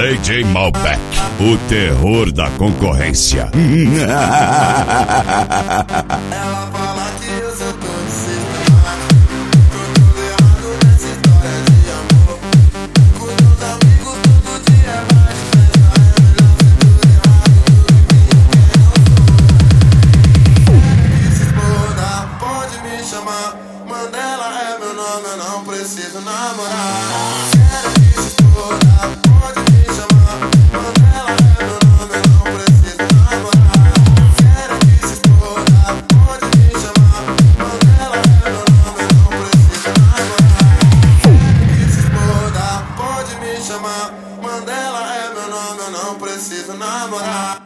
DJ Malbec, o terror da concorrência. Ela fala que eu sou todo sistemático, tudo errado nessa história de amor. Com os amigos todo dia vai pensar, é melhor ser tudo errado do que quem não sou. Quer se exploda, pode me chamar, Mandela é meu nome, eu não preciso namorar. Quero que se exploda, pode me chamar, Mandela é meu nome, eu não preciso namorar. Quero que se exploda, pode me chamar, Mandela é meu nome, eu não preciso namorar. Quero que se exploda, pode me chamar, Mandela é meu nome, eu não preciso namorar.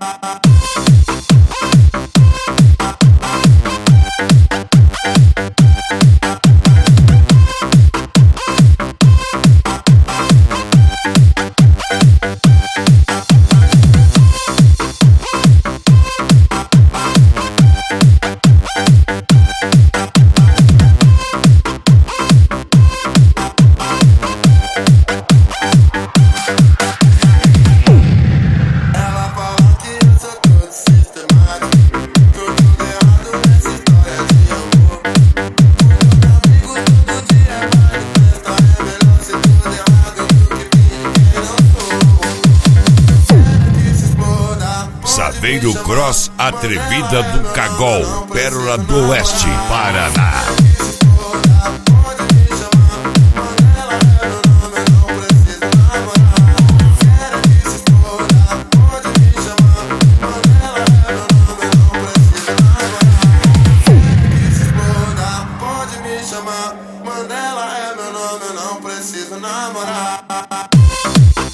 Saveiro Cross Atrevida do Cagol, Pérola do Oeste, Paraná. Mandela é meu nome, eu não preciso namorar.